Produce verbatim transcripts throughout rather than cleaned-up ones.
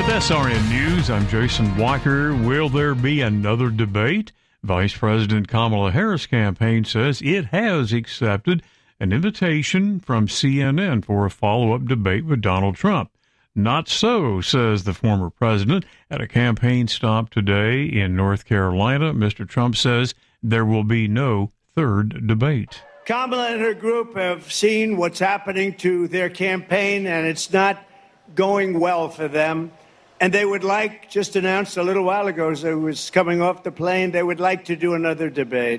With S R N News, I'm Jason Walker. Will there be another debate? Vice President Kamala Harris' campaign says it has accepted an invitation from C N N for a follow-up debate with Donald Trump. Not so, says the former president. At a campaign stop today in North Carolina, Mister Trump says there will be no third debate. Kamala and her group have seen what's happening to their campaign, and it's not going well for them. And they would like, just announced a little while ago as I was coming off the plane, they would like to do another debate.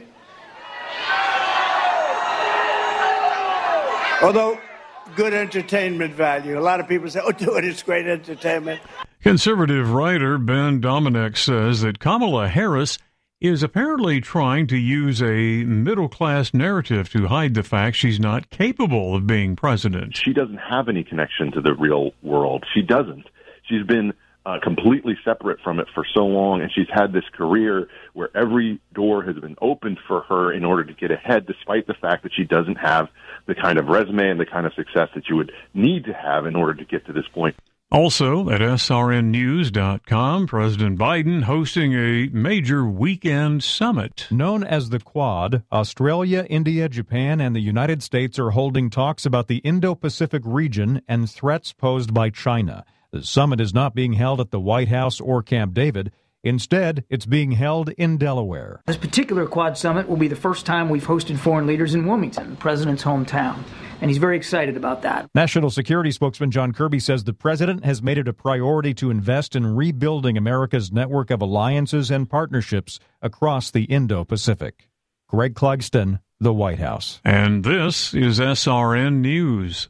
Although, good entertainment value. A lot of people say, oh, do it, it's great entertainment. Conservative writer Ben Dominick says that Kamala Harris is apparently trying to use a middle-class narrative to hide the fact she's not capable of being president. She doesn't have any connection to the real world. She doesn't. She's been uh, completely separate from it for so long, and she's had this career where every door has been opened for her in order to get ahead, despite the fact that she doesn't have the kind of resume and the kind of success that you would need to have in order to get to this point. Also, at S R N news dot com, President Biden hosting a major weekend summit. Known as the Quad, Australia, India, Japan, and the United States are holding talks about the Indo-Pacific region and threats posed by China. The summit is not being held at the White House or Camp David. Instead, it's being held in Delaware. This particular Quad Summit will be the first time we've hosted foreign leaders in Wilmington, the president's hometown, and he's very excited about that. National Security spokesman John Kirby says the president has made it a priority to invest in rebuilding America's network of alliances and partnerships across the Indo-Pacific. Greg Clugston, the White House. And this is S R N News.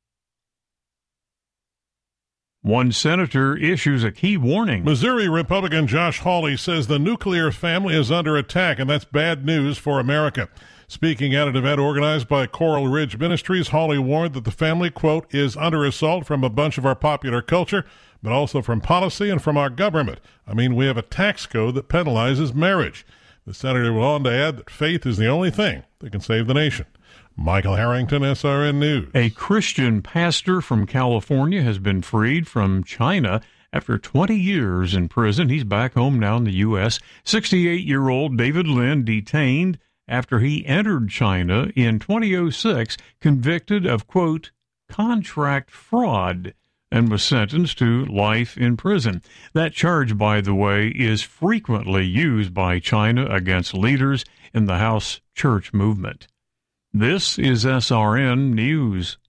One senator issues a key warning. Missouri Republican Josh Hawley says the nuclear family is under attack, and that's bad news for America. Speaking at an event organized by Coral Ridge Ministries, Hawley warned that the family, quote, is under assault from a bunch of our popular culture, but also from policy and from our government. I mean, we have a tax code that penalizes marriage. The senator went on to add that faith is the only thing that can save the nation. Michael Harrington, S R N News. A Christian pastor from California has been freed from China after twenty years in prison. He's back home now in the U S sixty-eight-year-old David Lin detained after he entered China in twenty oh six, convicted of, quote, contract fraud, and was sentenced to life in prison. That charge, by the way, is frequently used by China against leaders in the house church movement. This is S R N News.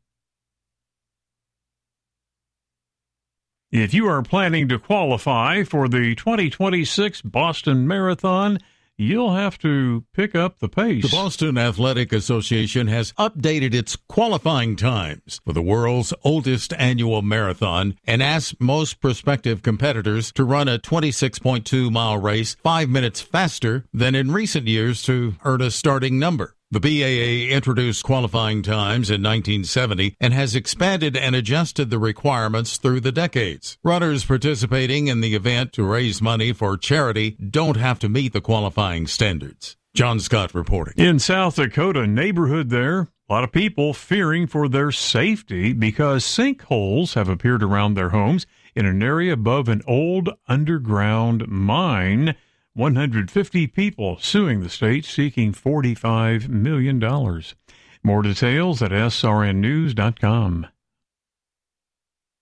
If you are planning to qualify for the twenty twenty-six Boston Marathon, you'll have to pick up the pace. The Boston Athletic Association has updated its qualifying times for the world's oldest annual marathon and asked most prospective competitors to run a twenty-six point two mile race five minutes faster than in recent years to earn a starting number. The B A A introduced qualifying times in nineteen seventy and has expanded and adjusted the requirements through the decades. Runners participating in the event to raise money for charity don't have to meet the qualifying standards. John Scott reporting. In South Dakota, neighborhood there, a lot of people fearing for their safety because sinkholes have appeared around their homes in an area above an old underground mine. one hundred fifty people suing the state, seeking forty-five million dollars. More details at S R N news dot com.